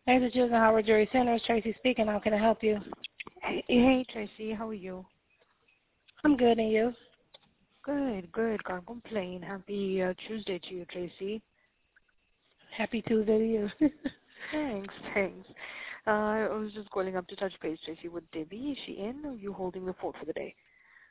Hey, the Juvenile Howard Jury Center. Tracy speaking. How can I help you? Hey, Tracy, how are you? I'm good, and you? Good. Can't complain. Happy Tuesday to you, Tracy. Happy Tuesday to you. Thanks. I was just calling up to touch base, Tracy, with Debbie. Is she in, or are you holding the fort for the day?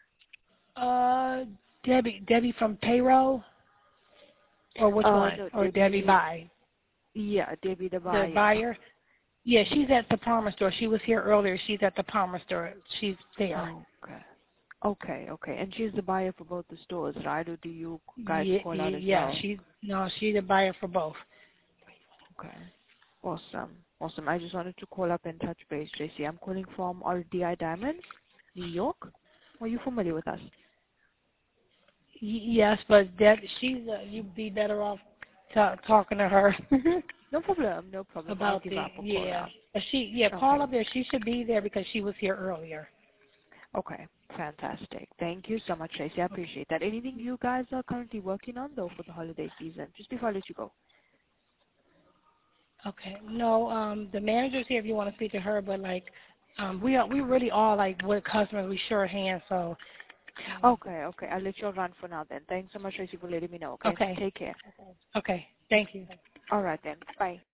Debbie from payroll, or which one? No, Or Debbie buy? Yeah, Debbie the buyer. The buyer? Yeah, she's at the Palmer store. She was here earlier. She's at the Palmer store. She's there. Okay. And she's the buyer for both the stores, right? Or do you guys call out as well? She's the buyer for both. Okay. Awesome. I just wanted to call up and touch base, Tracy. I'm calling from RDI Diamonds, New York. Are you familiar with us? Yes, but you'd be better off talking to her. No problem. About I'll give up a call out. Call up there. She should be there because she was here earlier. Okay, fantastic. Thank you so much, Tracy. I appreciate that. Anything you guys are currently working on, though, for the holiday season? Just before I let you go. Okay. No, the manager's here if you want to speak to her, but we really are like with customers. We sure hand, so. Okay. I'll let you run for now then. Thanks so much, Tracy, for letting me know. Okay. Take care. Okay. Thank you. All right then. Bye.